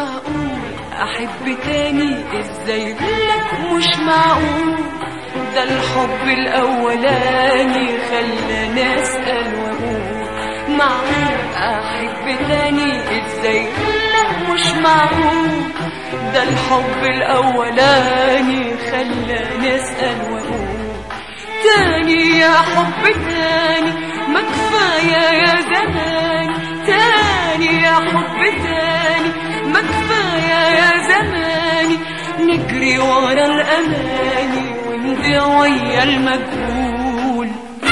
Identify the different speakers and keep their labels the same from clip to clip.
Speaker 1: معقول احب تاني ازاي؟ لا مش معقول، ده الحب الاولاني خلاني اسال واقول معقول احب تاني ازاي؟ لا مش معقول، ده الحب الاولاني خلاني اسال واقول تاني يا حب تاني، ما كفايه يا زمان تاني يا حب تاني، ما كفايه يا زماني نجري ورا الاماني ونضيع ويا المجهول.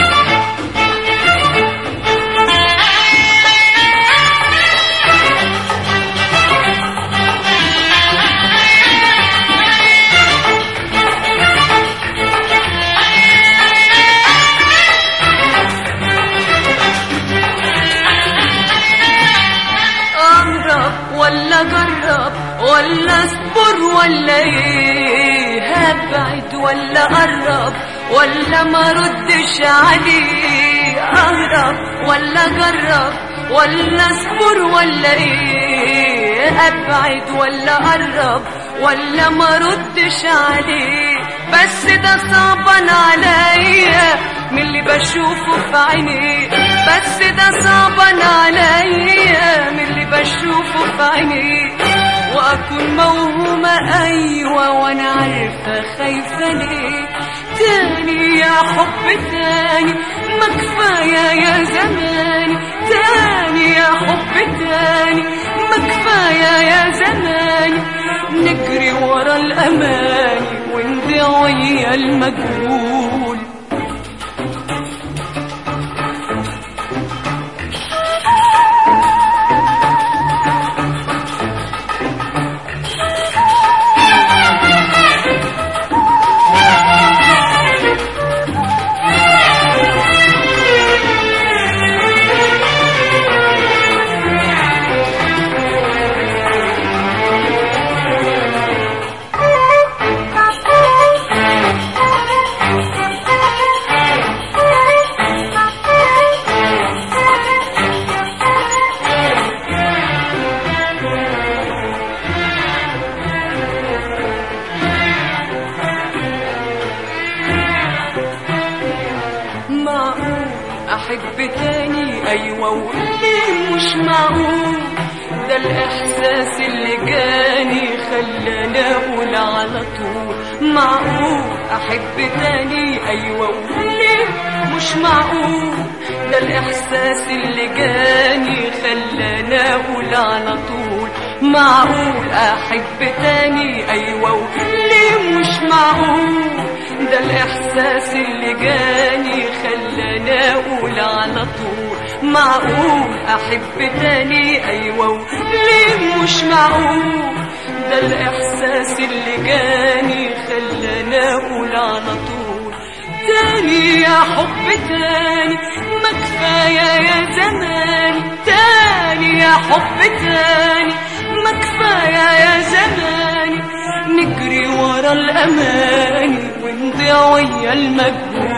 Speaker 1: ولا جرب ولا اصبر ولا ايه؟ هبعد ولا قرب ولا ما ردش عليه؟ اهرب ولا جرب ولا اصبر ولا ايه؟ ابعد ولا قرب ولا ما ردش عليه؟ بس ده صعبان عليا من اللي بشوفه في عينيه، بس ده صعبان عليا من اللي بشوفه في عينيه، واكون موهومه ايوه وانا عارفه خايفه ليه تاني يا حب تاني، ما كفايه يا زماني تاني يا حب تاني، ما كفايه يا زماني نجري ورا الاماني ونضيع ويا المجهول. احب تاني ايوه وليه مش معقول، ده الاحساس اللي جاني خلاني اقول على طول معقول احب تاني ايوه وليه مش معقول، ده الاحساس اللي جاني خلاني اقول على طول معقول احب تاني ايوه وليه مش معقول، ده الاحساس اللي جاني خلاني اقول على طول معقول احب تاني ايوه وليه مش معقول، ده الاحساس اللي جاني خلاني اقول على طول تاني يا حب تاني، ما كفايه يا زماني تاني يا حب تاني، ما كفايه يا زماني نجري ورا الاماني ونضيع ويا المجهول.